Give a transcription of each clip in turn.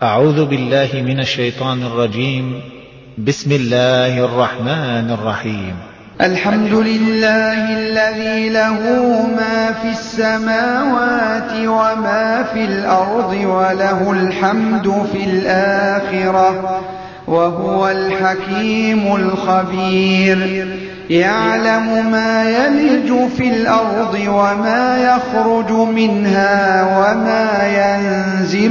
أعوذ بالله من الشيطان الرجيم. بسم الله الرحمن الرحيم. الحمد لله الذي له ما في السماوات وما في الأرض وله الحمد في الآخرة وهو الحكيم الخبير. يعلم ما يلج في الأرض وما يخرج منها وما ينزل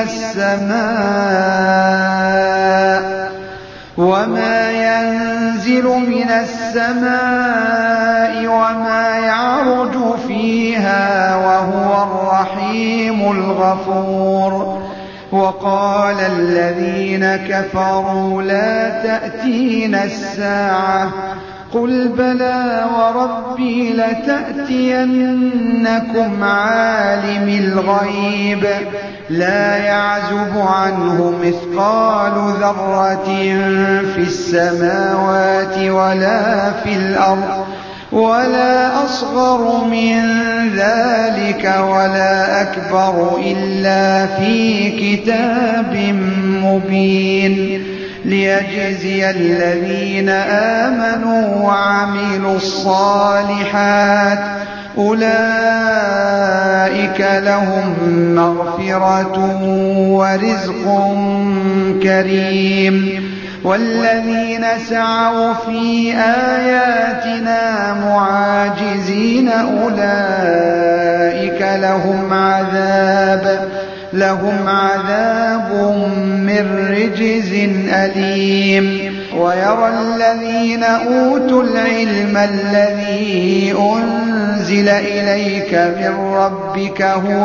من السماء وما يعرج فيها وهو الرحيم الغفور. وقال الذين كفروا لا تأتينا الساعة قل بلى وربي لتأتينكم عالم الغيب لا يعزب عنه مثقال ذرة في السماوات ولا في الأرض ولا أصغر من ذلك ولا أكبر إلا في كتاب مبين ليجزي الذين آمنوا وعملوا الصالحات أولئك لهم مغفرة ورزق كريم. والذين سعوا في آياتنا معاجزين أولئك لهم عذاب من رجز أليم. ويرى الذين أوتوا العلم الذي أنزل إليك من ربك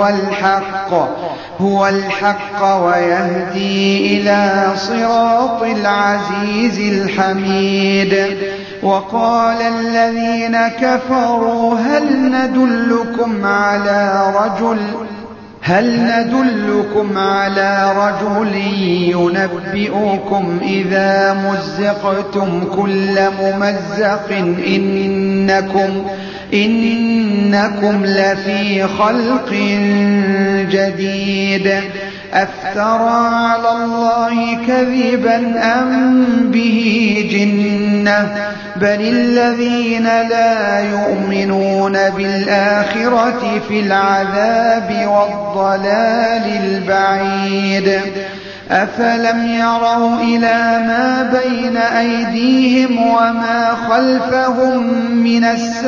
هو الحق ويهدي إلى صراط العزيز الحميد. وقال الذين كفروا هل ندلكم على رجل ينبئكم إذا مزقتم كل ممزق إنكم لفي خلق جديد. أفترى على الله كذبا أم به جنة بل الذين لا يؤمنون بالآخرة في العذاب والضلال البعيد. أفلم يروا إلى ما بين أيديهم وما خلفهم من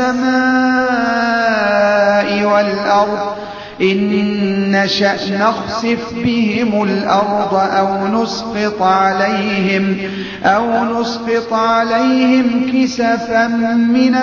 السماء والأرض إن نشأ نخسف بهم الأرض أو نسقط عليهم كسفا من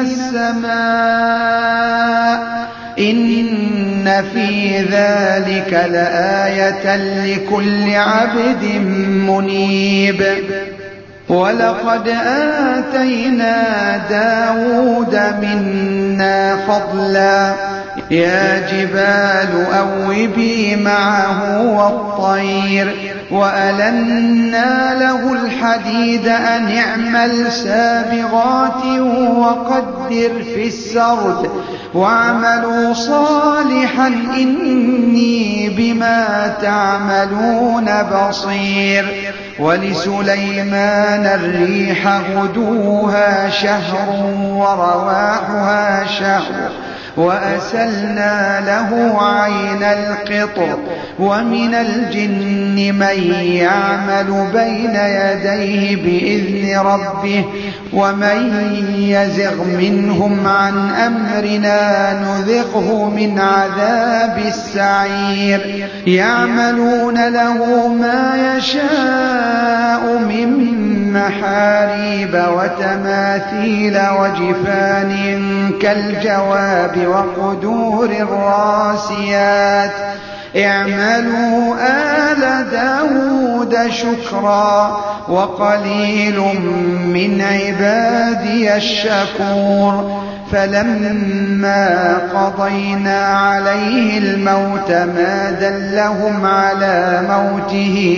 السماء إن في ذلك لآية لكل عبد منيب. ولقد آتينا داود منا فضلا يا جبال أوبي معه والطير وألنا له الحديد أن اعمل سابغات وقدر في السرد واعملوا صالحا إني بما تعملون بصير. ولسليمان الريح غدوها شهر ورواحها شهر وأسلنا له عين القطر. ومن الجن من يعمل بين يديه بإذن ربه ومن يزغ منهم عن أمرنا نذقه من عذاب السعير. يعملون له ما يشاء من محاريب وتماثيل وجفان كالجواب وقدور الراسيات اعملوا آل داود شكرا وقليل من عبادي الشكور. فلما قضينا عليه الموت ما دلهم على موته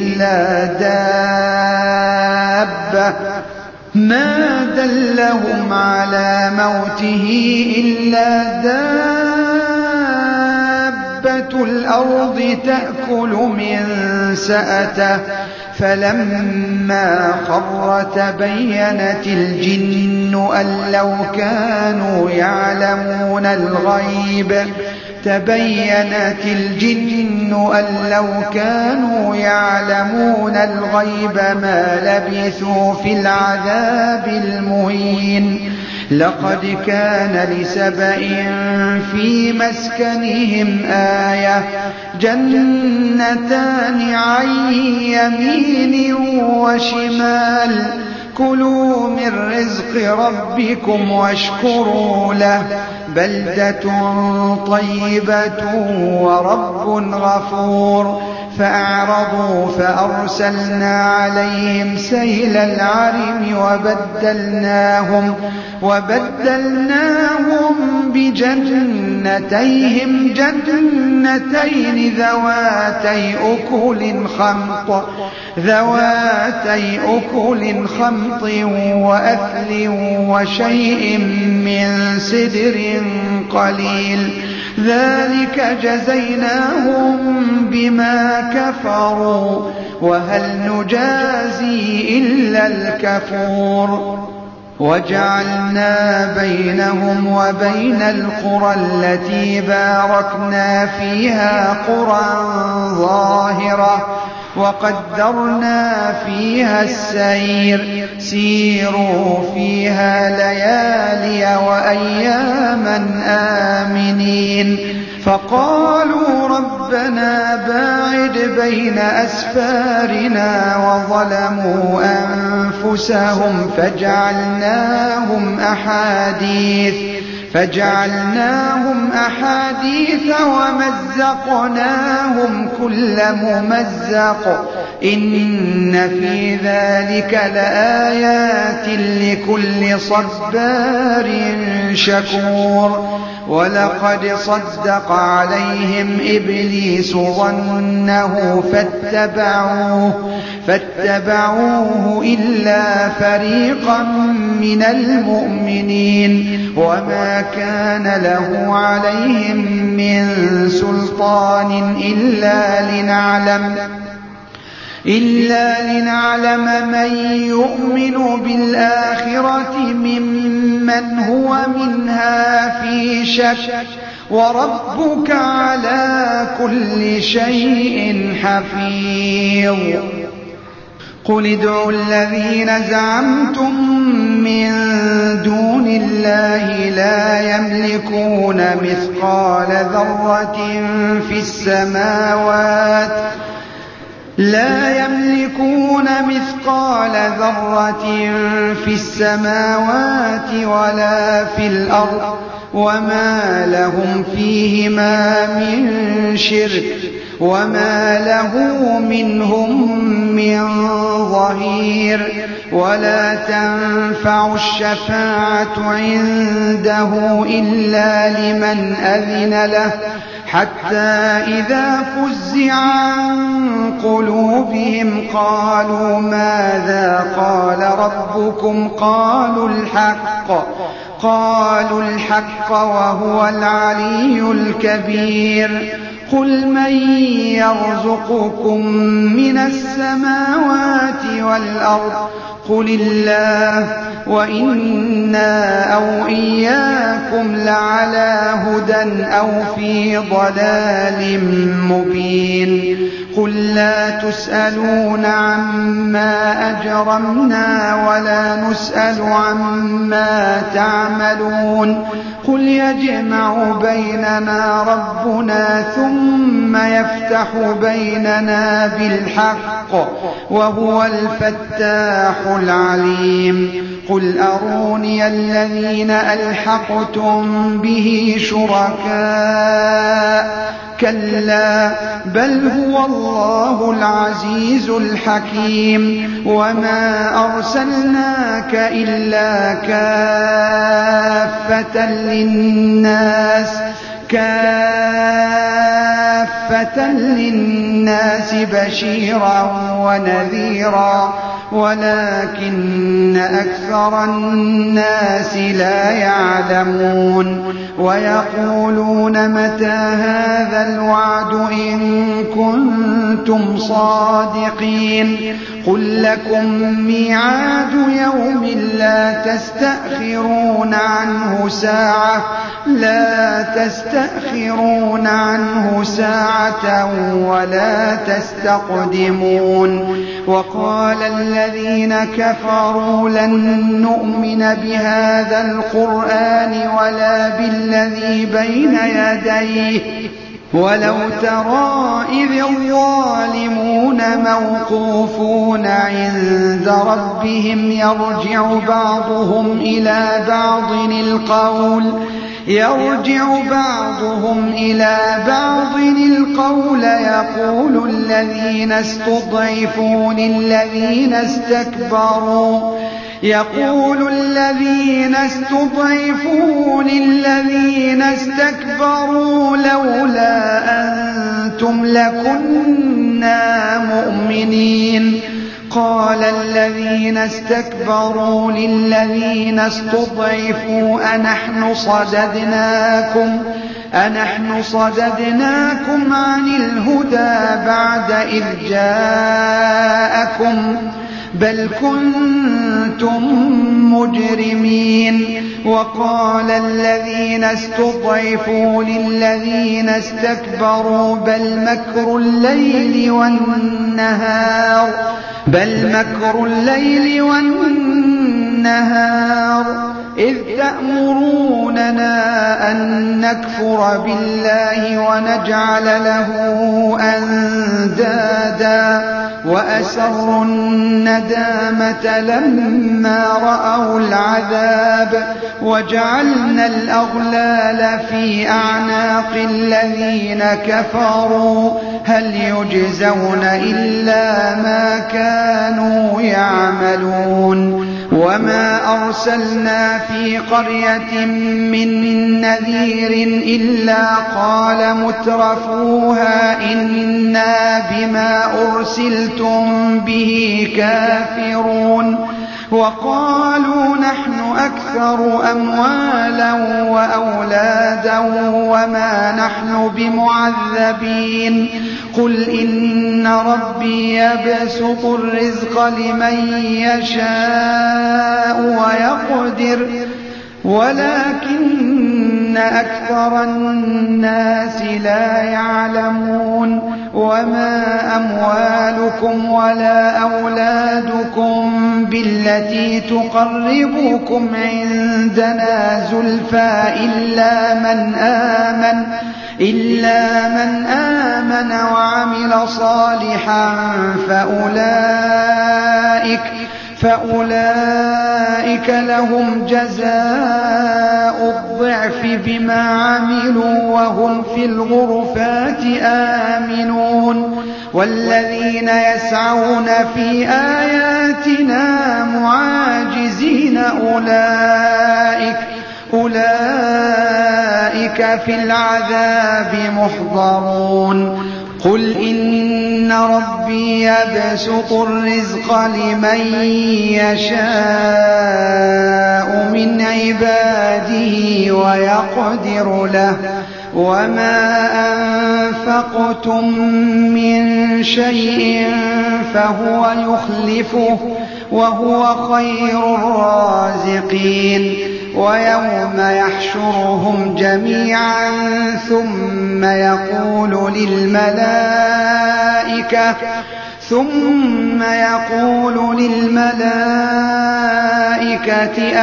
إلا دابة الأرض تأكل من سأته فلما خر تبينت الجن أن لو كانوا يعلمون الغيب ما لبثوا في العذاب المهين لقد كان لسبإ في مسكنهم آية جنتان عن يمين وشمال كلوا من رزق ربكم واشكروا له بلدة طيبة ورب غفور فأعرضوا فأرسلنا عليهم سيل العرم وبدلناهم بجنتيهم جنتين ذواتي أكل خمط وأثل وشيء من سدر قليل ذلك جزيناهم بما كفروا وهل نجازي إلا الكفور وجعلنا بينهم وبين القرى التي باركنا فيها قرى ظاهرة وقدرنا فيها السير سيروا فيها ليالي وأياما آمنين فقالوا ربنا باعد بين أسفارنا وظلموا أنفسهم فجعلناهم أحاديث ومزقناهم كل ممزق إن في ذلك لآيات لكل صبار شكور ولقد صدق عليهم إبليس ظنه فاتبعوه إلا فريقا من المؤمنين وما كان له عليهم من سلطان إلا لنعلم من يؤمن بالآخرة ممن هو منها في شك وربك على كل شيء حفيظ قل ادعوا الذين زعمتم من دون الله لا يملكون مثقال ذرة في السماوات ولا في الأرض وما لهم فيهما من شرك وما له منهم من ظهير ولا تنفع الشفاعة عنده إلا لمن أذن له حتى إذا فزع عن قلوبهم قالوا ماذا قال ربكم قالوا الحق وهو العلي الكبير قل من يرزقكم من السماوات والأرض قل الله وإنا أو إياكم لعلى هدى أو في ضلال مبين قل لا تسألون عما أجرمنا ولا نسأل عما تعملون قل يجمع بيننا ربنا ثم يفتح بيننا بالحق وهو الفتاح العليم قل أروني الذين ألحقتم به شركاء كلا بل هو الله العزيز الحكيم وما أرسلناك إلا كافة للناس بشيرا ونذيرا ولكن أكثر الناس لا يعلمون ويقولون متى هذا الوعد إن كنتم صادقين قل لكم ميعاد يوم لا تستأخرون عنه ساعة ولا تستقدمون وقال الذين كفروا لن نؤمن بهذا القرآن ولا بالذي بين يديه ولو ترى إذ الظالمون موقوفون عند ربهم يرجع بعضهم إلى بعض القول يقول الذين استضعفوا للذين استكبروا لولا أنتم لكنا مؤمنين قال الذين استكبروا للذين استضعفوا أنحن صددناكم عن الهدى بعد إذ جاءكم بل كنتم مجرمين وقال الذين استضعفوا للذين استكبروا بل مكر الليل والنهار إذ تأمروننا أن نكفر بالله ونجعل له أندادا وأسروا الندامة لما رأوا العذاب وجعلنا الأغلال في أعناق الذين كفروا هل يجزون إلا ما كانوا يعملون وما أرسلنا في قرية من نذير إلا قال مترفوها إنا بما أرسلتم به كافرون وقالوا نحن أكثر أموالا وأولادا وما نحن بمعذبين قل إن ربي يبسط الرزق لمن يشاء ويقدر ولكن أكثر الناس لا يعلمون وما أموالكم ولا أولادكم بالتي تقربكم عندنا زلفى إلا من آمن وعمل صالحا فأولئك لهم جزاء الضعف بما عملوا وهم في الغرفات آمنون والذين يسعون في آياتنا معاجزين أولئك في العذاب محضرون قل إن ربي يبسط الرزق لمن يشاء من عباده ويقدر له وما أنفقتم من شيء فهو يخلفه وهو خير الرازقين ويوم يحشرهم جميعا ثم يقول للملائكة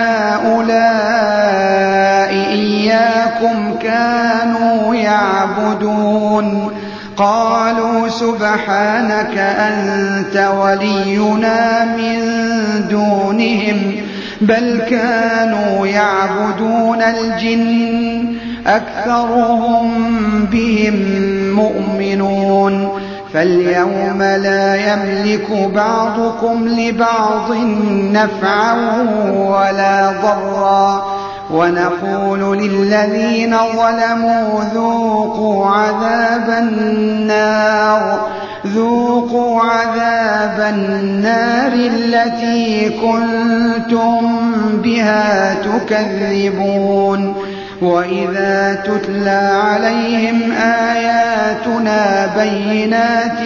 أهؤلاء إياكم كانوا يعبدون قالوا سبحانك أنت ولينا من دونهم بل كانوا يعبدون الجن أكثرهم بهم مؤمنون فاليوم لا يملك بعضكم لبعض نفعا ولا ضرا ونقول للذين ظلموا ذوقوا عذاب النار ذوقوا عذاب النار التي كنتم بها تكذبون وإذا تتلى عليهم آياتنا بينات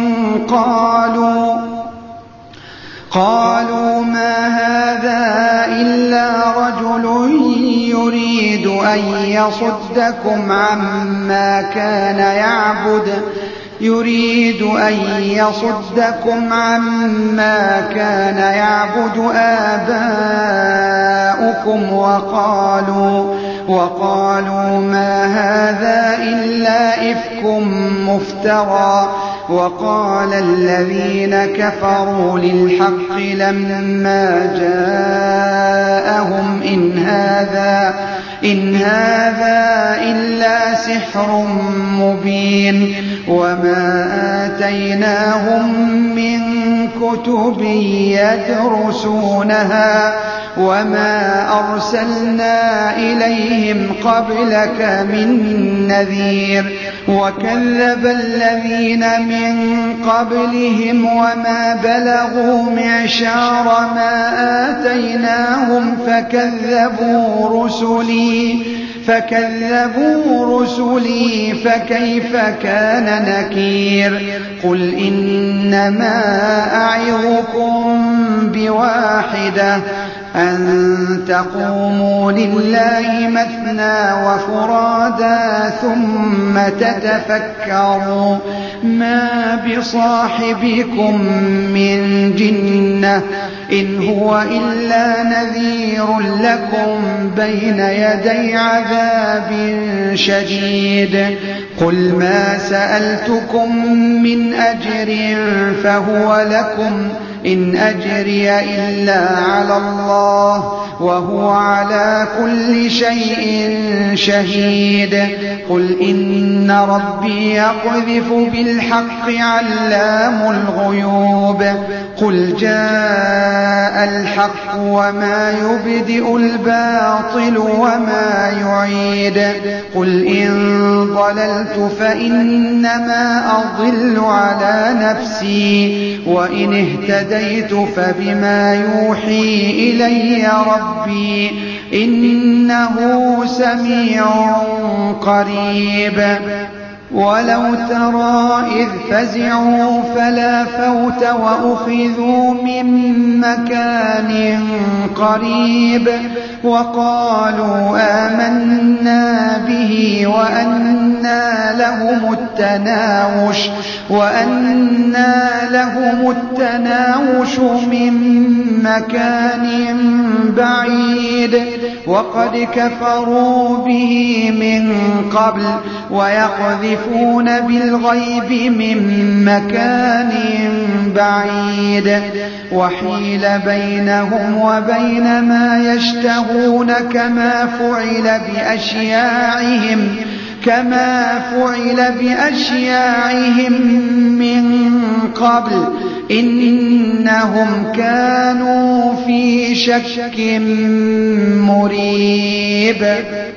قالوا ما هذا إلا رجل يريد أن يصدكم عما كان يعبد آباؤكم وقالوا ما هذا إلا إفك مفترى وقال الذين كفروا للحق لما جاءهم إن هذا إلا سحر مبين وما آتيناهم من كتب يدرسونها وما أرسلنا إليهم قبلك من نذير وكذب الذين من قبلهم وما بلغوا معشار ما آتيناهم فكذبوا رسلي فكيف كان نكير قل إنما أعظكم بواحدة أن تقوموا لله مثنى وفرادا ثم تتفكروا ما بصاحبكم من جنة إن هو إلا نذير لكم بين يدي عذاب شديد قل ما سألتكم من أجر فهو لكم إن أجري إلا على الله وهو على كل شيء شهيد قل إن ربي يقذف بالحق علام الغيوب قل جاء الحق وما يبدئ الباطل وما يعيد قل إن ضللت فإنما أضل على نفسي وإن اهتديت فبما يوحي إلي ربي إنه سميع قريب ولو ترى إذ فزعوا فلا فوت وأخذوا من مكان قريب وقالوا آمنا به وأنى لهم التناوش من مكان بعيد وقد كفروا به من قبل ويقذفون بالغيب من مكان بعيد وحيل بينهم وبين ما يشتهون كما فعل بأشياعهم من قبل إنهم كانوا في شك مريب